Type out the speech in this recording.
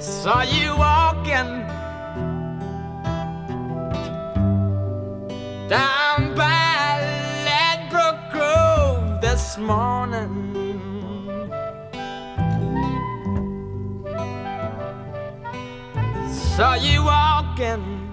Saw you walking down by Ladbroke Grove this morning. Saw you walking